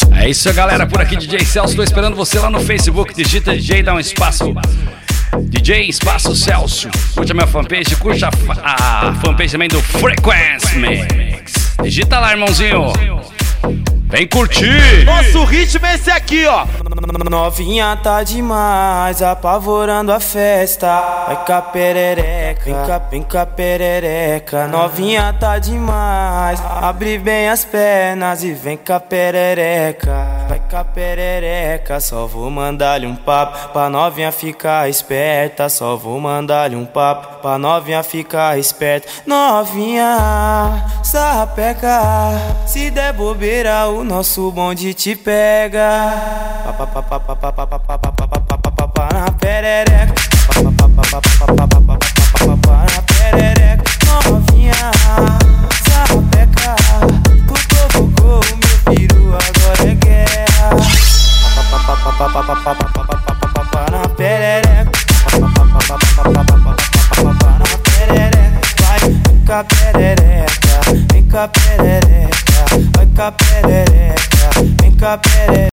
É isso, galera, por aqui DJ Celso, tô esperando você lá no Facebook, digita DJ, dá um espaço, DJ Espaço Celso, curte a minha fanpage, curte a fanpage também do Frequency Mix, digita lá, irmãozinho, vem curtir. Nosso ritmo é esse aqui, ó. Novinha tá demais, apavorando a festa. Vai cá perereca, vem cá perereca. Novinha tá demais, abre bem as pernas e vem cá perereca. Vai cá perereca, só vou mandar-lhe um papo pra novinha ficar esperta. Só vou mandar-lhe um papo pra novinha ficar esperta. Novinha, sapeca, se der bobeira o nosso bonde te pega. Na perereca, na perereca. Novinha, sapeca, cutucou o meu peru, agora é guerra. Na perereca, na perereca. Vai, vem cá perereca, vem cá perereca. Vai cá perereca, vem cá perereca.